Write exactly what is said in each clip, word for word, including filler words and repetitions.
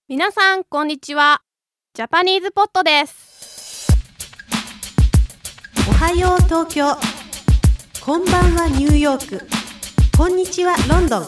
皆さんこんにちは。ジャパニーズポットです。 おはよう東京、こんばんはニューヨーク、こんにちはロンドン。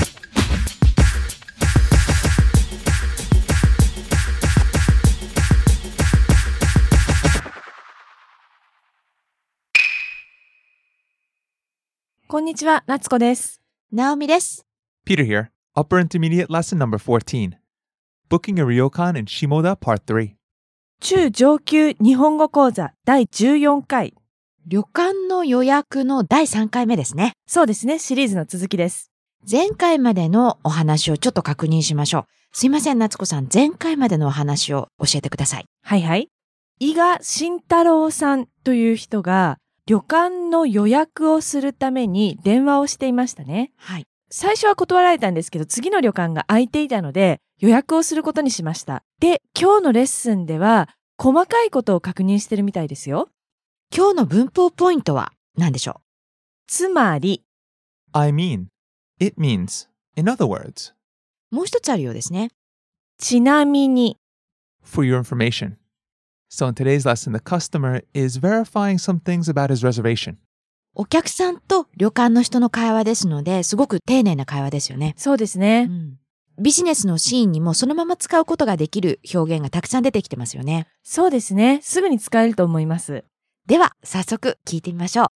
こんにちは、夏子です。 ナオミです。 Peter here. Upper Intermediate Lesson Number fourteen. Booking a ryokan in Shimoda Part three. 中上級日本語講座だいじゅうよんかい。 旅館の予約のだいさんかいめですね。 そうですね、シリーズの続きです。 前回までのお話をちょっと確認しましょう。すいません、夏子さん、前回までのお話を教えてください。 はいはい。伊賀慎太郎さんという人が旅館の予約をするために電話をしていましたね。 はい。 最初は断られたんですけど、次の旅館が空いていたので予約をすることにしました。で、今日のレッスンでは細かいことを確認してるみたいですよ。 今日の文法ポイントは何でしょう？ つまり、 I mean. It means. In other words. もう一つあるようですね。 ちなみに。 For your information. So in today's lesson, the customer is verifying some things about his reservation. お客さんと旅館の人の会話ですので、すごく丁寧な会話ですよね。 そうですね。 うん、ビジネスのシーンにもそのまま使うことができる表現がたくさん出てきてますよね。 そうですね。すぐに使えると思います。 では、早速聞いてみましょう。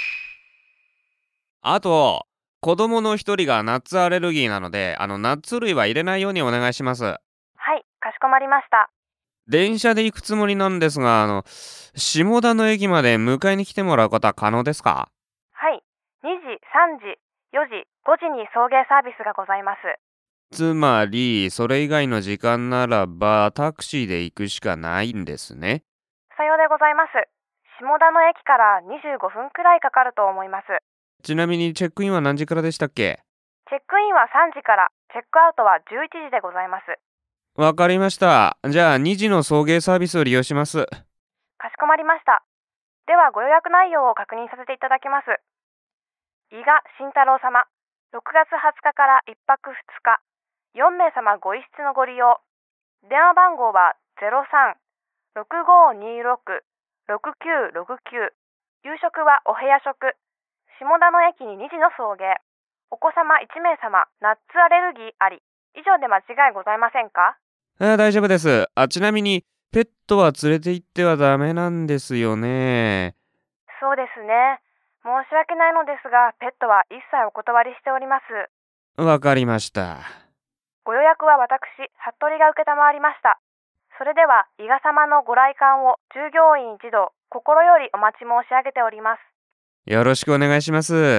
あと、子供の一人がナッツアレルギーなので、あの、ナッツ類は入れないようにお願いします。 はい、かしこまりました。 電車で行くつもりなんですが、あの、下田の駅まで迎えに来てもらうことは可能ですか？ はい、にじ、さんじ、よじ、ごじに送迎サービスがございます。 つまり、それ以外の時間ならば、タクシーで行くしかないんですね。 さようでございます。下田の駅からにじゅうごふんくらいかかると思います。 ちなみにチェックインは何時からでしたっけ？ チェックインはさんじから、チェックアウトはじゅういちじでございます。 わかりました。じゃあにじの送迎サービスを利用します。 かしこまりました。ではご予約内容を確認させていただきます。伊賀慎太郎様、ろくがつはつかからいっぱくふつか、よんめいさまご一室のご利用。電話番号は ゼロさん ろくごにろく ろくきゅうろくきゅう。夕食はお部屋食。下田の駅ににじの送迎。お子様いちめいさま、ナッツアレルギーあり。以上で間違いございませんか？ あ、大丈夫です。あ、ちなみにペットは連れて行ってはダメなんですよね。 そうですね。申し訳ないのですが、ペットは一切お断りしております。 わかりました。 ご予約は私、服部が承りました。それでは、伊賀様のご来館を従業員一同、心よりお待ち申し上げております。 よろしくお願いします。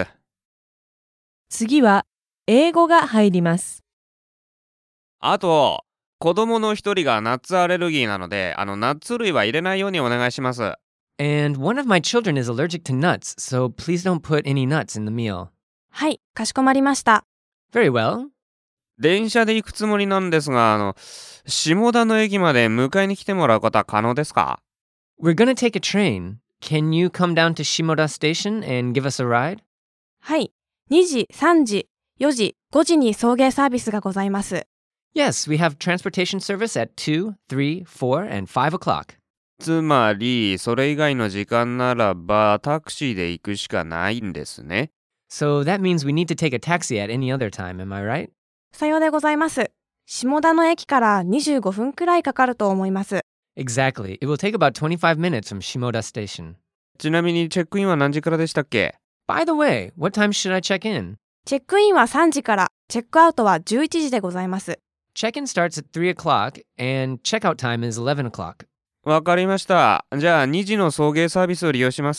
次は、英語が入ります。 あと、子供の一人がナッツアレルギーなので、あの、ナッツ類は入れないようにお願いします。 And one of my children is allergic to nuts, so please don't put any nuts in the meal. はい、かしこまりました。 Very well. 電車で行くつもりなんですが、あの、下田の駅まで迎えに来てもらうことは可能ですか？ We're gonna take a train. Can you come down to Shimoda Station and give us a ride? はい、にじ、さんじ、よじ、ごじに送迎サービスがございます。 Yes, we have transportation service at two, three, four, and five o'clock. つまり、それ以外の時間ならば、タクシーで行くしかないんですね。 So that means we need to take a taxi at any other time, am I right? さようでございます。下田の駅からにじゅうごふんくらいかかると思います。 Exactly. It will take about twenty-five minutes from Shimoda Station. ちなみにチェックインは何時からでしたっけ？ By the way, what time should I check in? チェックインはさんじから、チェックアウトはじゅういちじでございます。 Check-in starts at three o'clock and checkout time is eleven o'clock. わかりました。じゃあにじの送迎サービスを利用します。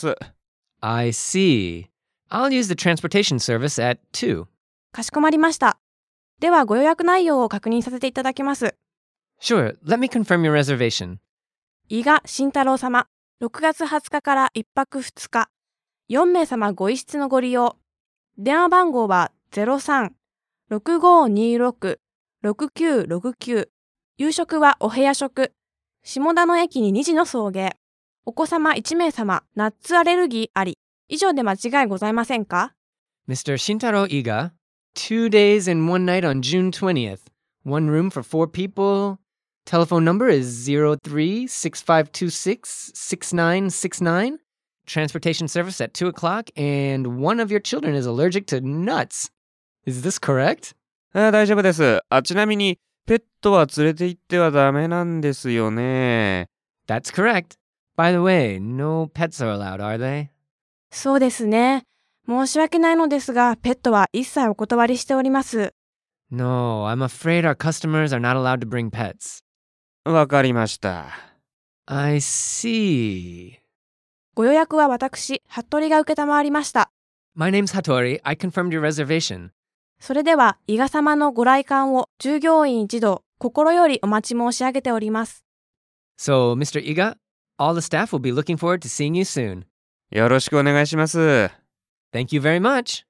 I see. I'll use the transportation service at two. かしこまりました。ではご予約内容を確認させていただきます。 Sure, let me confirm your reservation. 伊賀慎太郎様、ろくがつはつかからいっぱくふつか、よんめいさまご一室のご利用。電話番号は ゼロさん ろくごにろく ろくきゅうろくきゅう。夕食はお部屋食。下田の駅ににじの送迎。お子様いちめいさま、ナッツアレルギーあり。以上で間違いございませんか？ Mister Shintaro Iga, two days and one night on June twentieth. One room for four people. Telephone number is zero three six five two six six nine six nine. Transportation service at two o'clock, and one of your children is allergic to nuts. Is this correct? あ、大丈夫です。あ、ちなみに、ペットは連れて行ってはダメなんですよね。 That's correct. By the way, no pets are allowed, are they? そうですね。申し訳ないのですが、ペットは一切お断りしております。 No, I'm afraid our customers are not allowed to bring pets. わかりました。 I see. ご予約は私、服部が承りました。 My name's Hattori. I confirmed your reservation. それでは、伊賀様のご来館を従業員一同、心よりお待ち申し上げております。 So, Mister Iga, all the staff will be looking forward to seeing you soon. よろしくお願いします。 Thank you very much.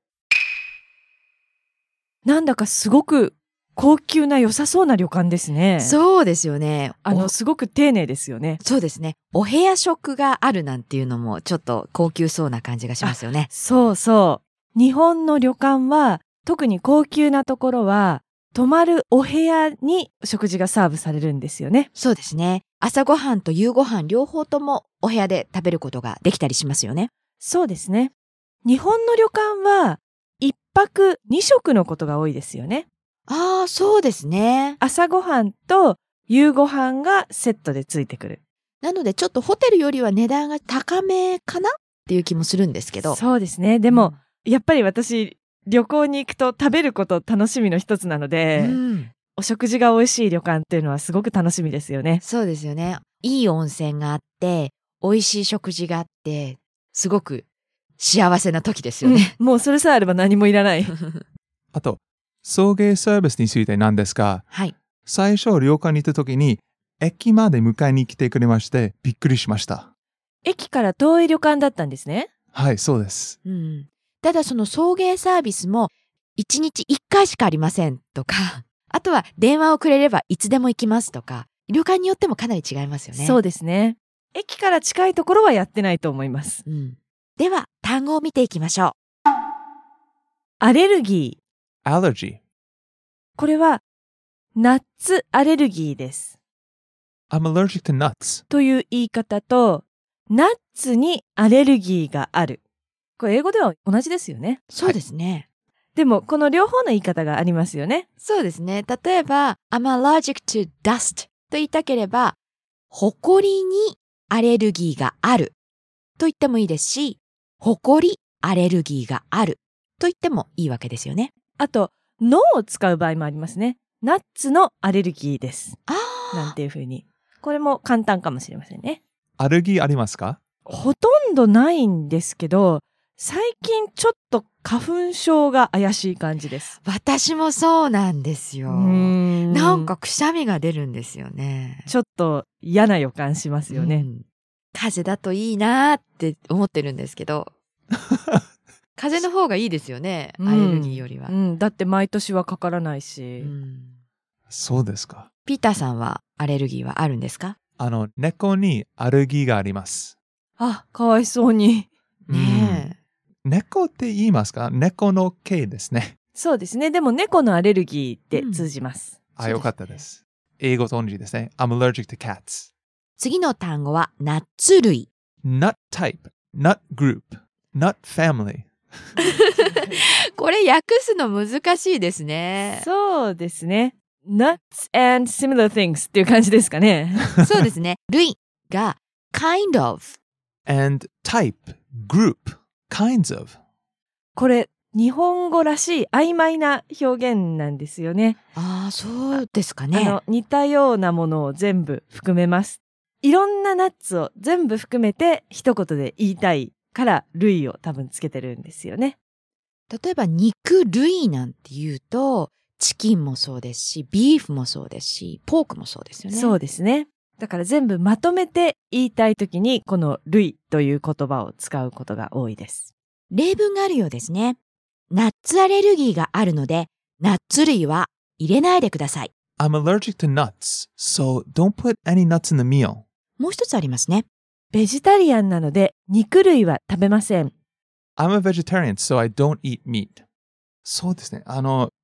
なんだかすごく高級な良さそうな旅館ですね。 そうですよね。 あの、すごく丁寧ですよね。 そうですね。お部屋食があるなんていうのもちょっと高級そうな感じがしますよね。 そうそう。日本の旅館は、特に高級なところは、泊まるお部屋に食事がサーブされるんですよね。 そうですね。朝ごはんと夕ごはん両方ともお部屋で食べることができたりしますよね。 そうですね。日本の旅館は、一泊二食のことが多いですよね。 ああ、そうですね。 朝ごはんと夕ごはんがセットでついてくる。 なのでちょっとホテルよりは値段が高めかなっていう気もするんですけど。 そうですね。でも、やっぱり私、旅行に行くと食べること楽しみの一つなので、うん、お食事が美味しい旅館っていうのはすごく楽しみですよね。 そうですよね。いい温泉があって、美味しい食事があって、すごく幸せな時ですよね。 うん、もうそれさえあれば何もいらない。 あと、送迎サービスについてなんですが、 はい、 最初旅館に行った時に駅まで迎えに来てくれましてびっくりしました。 駅から遠い旅館だったんですね。 はい、そうです。 うん、ただその送迎サービスもいちにちいっかいしかありませんとか、あとは電話をくれればいつでも行きますとか、旅館によってもかなり違いますよね。 そうですね。駅から近いところはやってないと思います。 うん、では単語を見ていきましょう。 アレルギー。 Allergy。 これは、ナッツアレルギーです。 I'm allergic to nuts. という言い方と、ナッツにアレルギーがある。これ英語では同じですよね。 そうですね。 でも、この両方の言い方がありますよね。 そうですね。例えば、I'm allergic to dust と言いたければ、ホコリにアレルギーがあると言ってもいいですし、ホコリアレルギーがあると言ってもいいわけですよね。 あと、のを使う場合もありますね。ナッツのアレルギーです。 ああ。 なんていう風に。これも簡単かもしれませんね。 アレルギーありますか？ ほとんどないんですけど、最近ちょっと花粉症が怪しい感じです。 私もそうなんですよ。んなんかくしゃみが出るんですよね。 ちょっと嫌な予感しますよね。 風邪だといいなーって思ってるんですけど。風邪の方がいいですよね、アレルギーよりは。 うんうん、だって毎年はかからないし、うん。 そうですか。 ピーターさんはアレルギーはあるんですか？ あの、猫にアレルギーがあります。 あ、かわいそうに。 ねえ。 猫って言いますか？猫の系ですね。 そうですね。でも猫のアレルギーって通じます。 うん、あ、よかったです。英語と同じですね。I'm allergic to cats. 次の単語はナッツ類。 Nut type, nut group, nut family. これ訳すの難しいですね。 そうですね。Nuts and similar things っていう感じですかね。 そうですね。類が kind of and type, group, kinds of. これ日本語らしい曖昧な表現なんですよね。 ああ、そうですかね。 あの似たようなものを全部含めます。いろんなナッツを全部含めて一言で言いたいから類を多分つけてるんですよね。 例えば肉類なんて言うとチキンもそうですし、ビーフもそうですし、ポークもそうですよね。 そうですね。だから全部まとめて言いたいときにこの類という言葉を使うことが多いです。 例文があるようですね。ナッツアレルギーがあるので、ナッツ類は入れないでください。 I'm allergic to nuts, so don't put any nuts in the meal. もう一つありますね。 ベジタリアンなので肉類は食べません。 I'm a vegetarian, so I don't eat meat. そうですね。あの、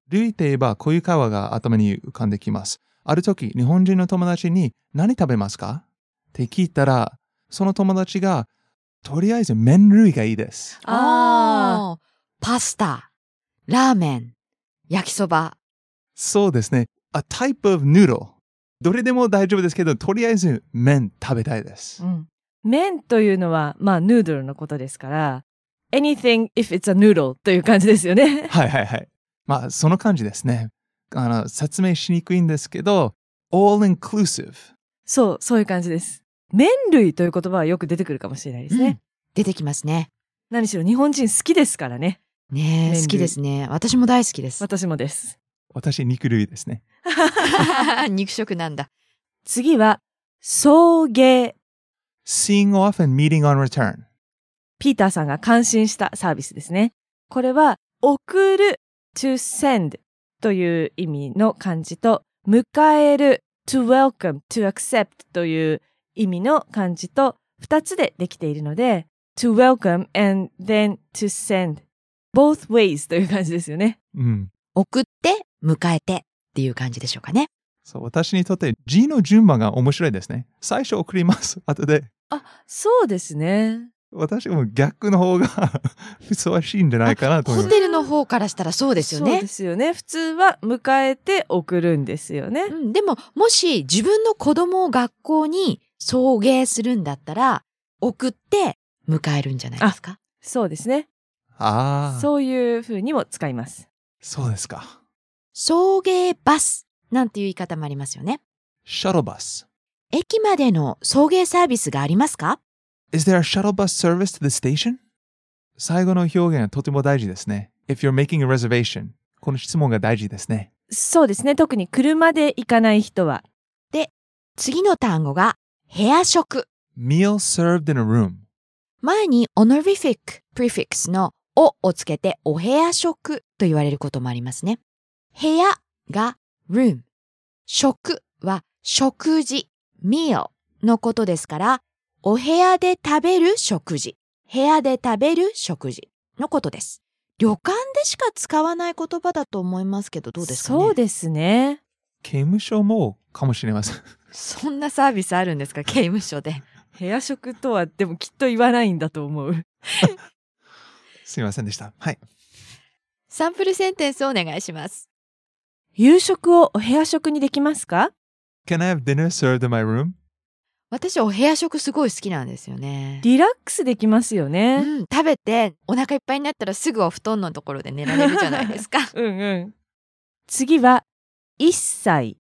類といえばこういう会話が頭に浮かんできます。ある時、日本人の友達に何食べますかって聞いたら、その友達がとりあえず麺類がいいです。 ああ、パスタ、ラーメン、焼きそば。 そうですね。A type of noodle。どれでも大丈夫ですけど、とりあえず麺食べたいです。 うん、麺というのは、まあ、ヌードルのことですから、anything if it's a noodle という感じですよね。 はいはいはい。まあ、その感じですね。あの、説明しにくいんですけど、all inclusive。 そう、そういう感じです。麺類という言葉はよく出てくるかもしれないですね。 うん、出てきますね。 何しろ日本人好きですからね。 ねえ、好きですね。私も大好きです。 私もです。 私、肉類ですね。 肉食なんだ。 次は、送迎。 seeing off and meeting on return。 ピーターさんが感心したサービスですね。これは、送る to send という意味の漢字と、迎える to welcome, to accept という意味の漢字と二つでできているので、to welcome and then to send both ways という感じですよね。 うん。 送って迎えてっていう感じでしょうかね。 そう、私にとって字の順番が面白いですね。最初送ります。後で。 あ、そうですね。 私も逆の方がふさわしいんじゃないかなと思います。 ホテルの方からしたらそうですよね。 そうですよね。普通は迎えて送るんですよね。 うん、でも、もし自分の子供を学校に送迎するんだったら、送って迎えるんじゃないですか。 そうですね。 ああ。 そういう風にも使います。 そうですか。 送迎バスなんていう言い方もありますよね。 shuttle bus。 駅までの送迎サービスがありますか？ Is there a shuttle bus service to the station? 最後の表現はとても大事ですね。If you're making a reservation。この質問が大事ですね。 そうですね。特に車で行かない人は。 で、次の単語が部屋食。 meal served in a room。 前に honorific prefix のおをつけてお部屋食と言われることもありますね。部屋が room。食は食事、meal のことですから、お部屋で食べる食事、部屋で食べる食事のことです。旅館でしか使わない言葉だと思いますけど、どうですかね。 そうですね。 刑務所もかもしれません。 そんなサービスあるんですか、刑務所で。 部屋食とはでもきっと言わないんだと思う。 すみませんでした。はい。 サンプルセンテンスをお願いします。 夕食をお部屋食にできますか？ Can I have dinner served in my room? 私お部屋食すごい好きなんですよね。 リラックスできますよね。 うん、食べてお腹いっぱいになったらすぐお布団のところで寝られるじゃないですか。 うんうん。次は、一切。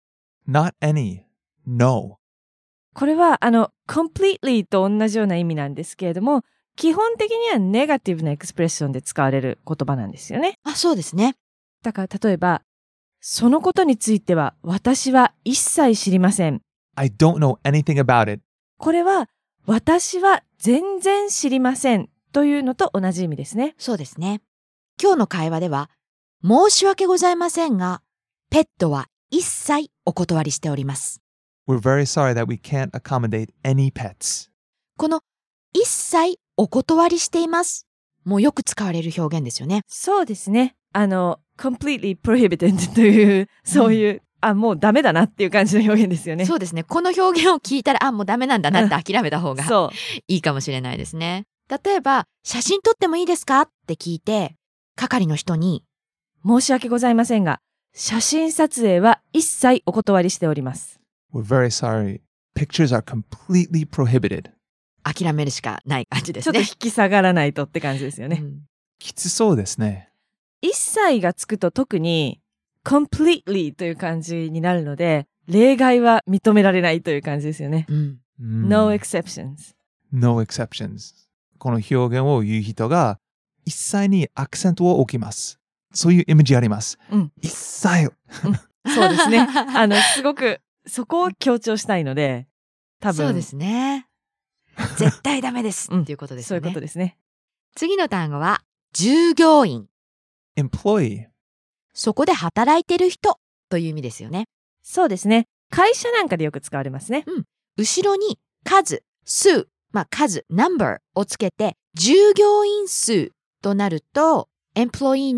Not any. No. これは、あの、completely と同じような意味なんですけれども、基本的にはネガティブなエクスプレッションで使われる言葉なんですよね。 あ、そうですね。 だから例えば、そのことについては私は一切知りません。 I don't know anything about it. これは、私は全然知りませんというのと同じ意味ですね。 そうですね。今日の会話では、申し訳ございませんが、ペットは一切お断りしております。 We're very sorry that we can't accommodate any pets. この一切お断りしています。もうよく使われる表現ですよね。 そうですね。あの、completely prohibited という、そういう、うん、あ、もうダメだなっていう感じの表現ですよね。 そうですね。この表現を聞いたら、あ、もうダメなんだなって諦めた方がそういいかもしれないですね。例えば、写真撮ってもいいですかって聞いて、係の人に、 申し訳ございませんが、写真撮影は一切お断りしております。 We're very sorry. Pictures are completely prohibited. 諦めるしかない感じですね。ちょっとね。 引き下がらないとって感じですよね。 うん、 きつそうですね。 一切がつくと特に completely という感じになるので、例外は認められないという感じですよね。 うん、 No exceptions. No exceptions. この表現を言う人が一切にアクセントを置きます。そういうイメージあります。 うん、 一切、 うん。そうですね。あの、すごくそこを強調したいので、多分。 そうですね。絶対ダメです、うん、っていうことですよね。 そういうことですね。 次の単語は、従業員。 employee。 そこで働いてる人という意味ですよね。 そうですね。会社なんかでよく使われますね。 うん。後ろに数、数、まあ数、number をつけて、従業員数となると、employee number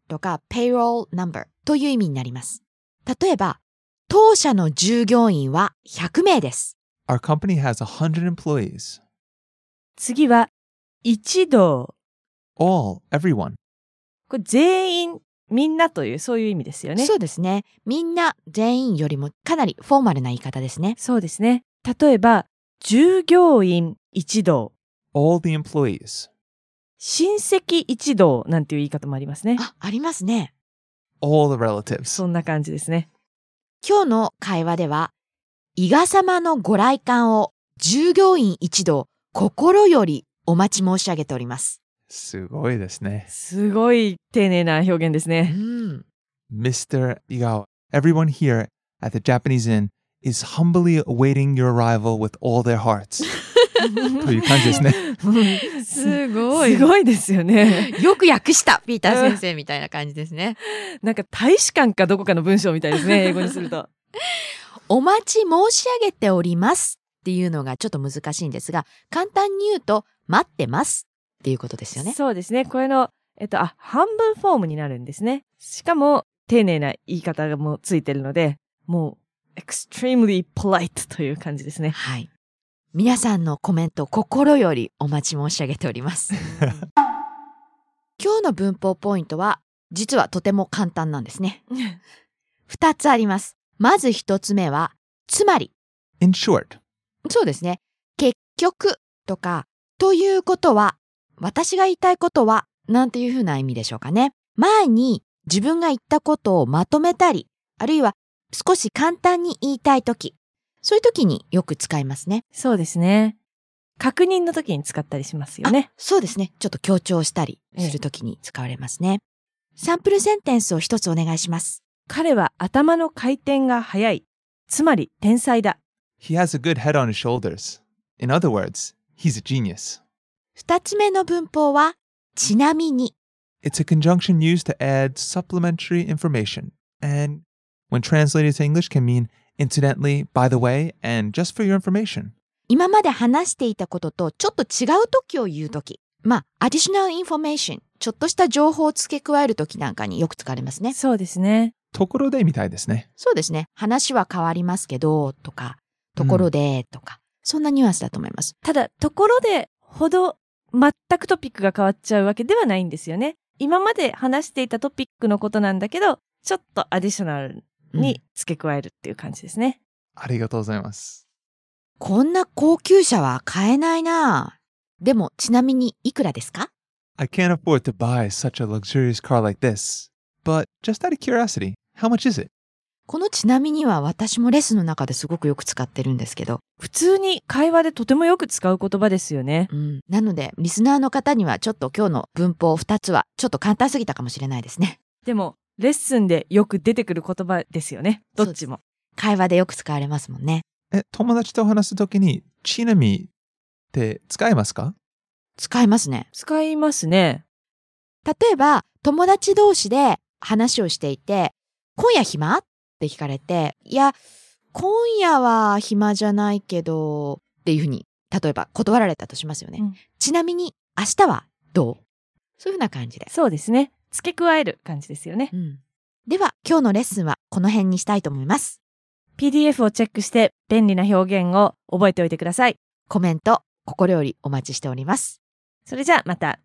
とか payroll number という意味になります。例えば、当社の従業員はひゃくめいです。 Our company has one hundred employees. 次は、一同。 All, everyone. これ全員、みんなというそういう意味ですよね。 そうですね。みんな全員よりもかなりフォーマルな言い方ですね。 そうですね。例えば、従業員一同。 All the employees. 親戚一同なんていう言い方もありますね。 あ、ありますね。 All the relatives. そんな感じですね。 今日の会話では、伊賀様のご来館を従業員一同心よりお待ち申し上げております。 すごいですね。 すごい丁寧な表現ですうね。 ん。 ミスター Igawa, everyone here at the Japanese Inn is humbly awaiting your arrival with all their hearts. という感じですね。 すごい。 すごいですよね。 よく訳した、ピーター先生みたいな感じですね。 なんか大使館かどこかの文章みたいですね、英語にすると。 お待ち申し上げておりますっていうのがちょっと難しいんですが、簡単に言うと、待ってますっていうことですよね。 そうですね。これの、えっと、あ、半分フォームになるんですね。しかも、丁寧な言い方がもうついてるので、もう、extremely polite という感じですね。 はい。皆さんのコメント心よりお待ち申し上げております。今日の文法ポイントは実はとても簡単なんですね。二つあります。まず一つ目は、つまり。 In short. そうですね。結局とか、ということは、私が言いたいことは、なんていうふうな意味でしょうかね。前に自分が言ったことをまとめたり、あるいは少し簡単に言いたいとき、そういう時によく使いますね。 そうですね。確認の時に使ったりしますよね。 そうですね。ちょっと強調したりする時に使われますね。サンプルセンテンスを一つお願いします。 彼は頭の回転が速い。つまり天才だ。 He has a good head on his shoulders. In other words, he's a genius. 二つ目の文法は、ちなみに。 It's a conjunction used to add supplementary information, and when translated to English can mean incidentally, by the way, and just for your information. 今まで話していたこととちょっと違う時を言う時。まあ、additional information、ちょっとした情報を付け加える時なんかによく使われますね。 そうですね。 ところでみたいですね。 そうですね。話は変わりますけど、とか、ところで、とか、そんなニュアンスだと思います。 ただ、ところでほど全くトピックが変わっちゃうわけではないんですよね。今まで話していたトピックのことなんだけど、ちょっとアディショナルに付け加えるっていう感じですね。 うん、ありがとうございます。 こんな高級車は買えないな。でも、ちなみにいくらですか？ I can't afford to buy such a luxurious car like this. But just out of curiosity, how much is it? このちなみには私もレッスンの中ですごくよく使ってるんですけど。 普通に会話でとてもよく使う言葉ですよね。 うん。なので、リスナーの方にはちょっと今日の文法ふたつはちょっと簡単すぎたかもしれないですね。 でも、レッスンでよく出てくる言葉ですよね。どっちも。 会話でよく使われますもんね。 え、友達と話すときに、ちなみって使いますか？ 使いますね。 使いますね。 例えば、友達同士で話をしていて、今夜暇？って聞かれて、いや、今夜は暇じゃないけど、っていうふうに、例えば断られたとしますよね。うん、ちなみに、明日はどう？そういうふうな感じで。 そうですね。付け加える感じですよね。 うん、では、今日のレッスンはこの辺にしたいと思います。 ピーディーエフ をチェックして便利な表現を覚えておいてください。 コメント、心よりお待ちしております。 それじゃあまた。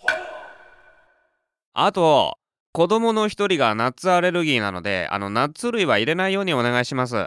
あと、子供の一人がナッツアレルギーなので、あのナッツ類は入れないようにお願いします。 はい、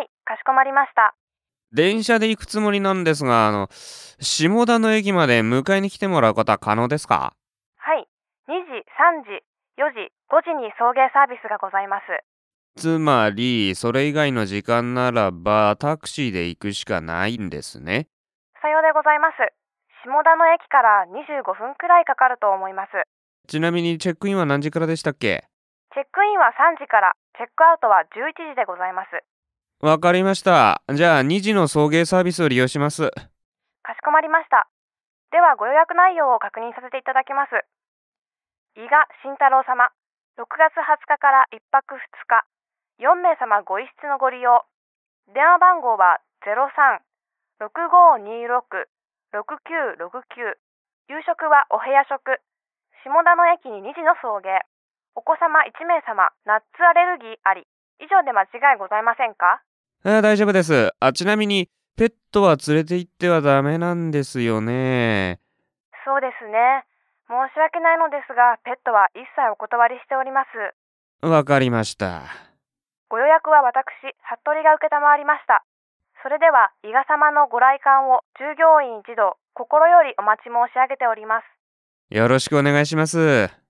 かしこまりました。 電車で行くつもりなんですが、あの、下田の駅まで迎えに来てもらうことは可能ですか？ はい、にじ、さんじ、よじ、ごじに送迎サービスがございます。 つまり、それ以外の時間ならばタクシーで行くしかないんですね。 さようでございます。下田の駅からにじゅうごふんくらいかかると思います。 ちなみにチェックインは何時からでしたっけ？ チェックインはさんじから、チェックアウトはじゅういちじでございます。 わかりました。じゃあにじの送迎サービスを利用します。 かしこまりました。ではご予約内容を確認させていただきます。伊賀慎太郎様、ろくがつはつかからいっぱくふつか、よんめいさまご一室のご利用。電話番号は ゼロさん ろくごにろく ろくきゅうろくきゅう。夕食はお部屋食。下田の駅ににじの送迎。 お子様いち名様、ナッツアレルギーあり。以上で間違いございませんか？ あ大丈夫です。あ、ちなみに、ペットは連れて行ってはダメなんですよね。 そうですね。申し訳ないのですが、ペットは一切お断りしております。 わかりました。 ご予約は私、服部が承りました。それでは、伊賀様のご来館を従業員一同、心よりお待ち申し上げております。 よろしくお願いします。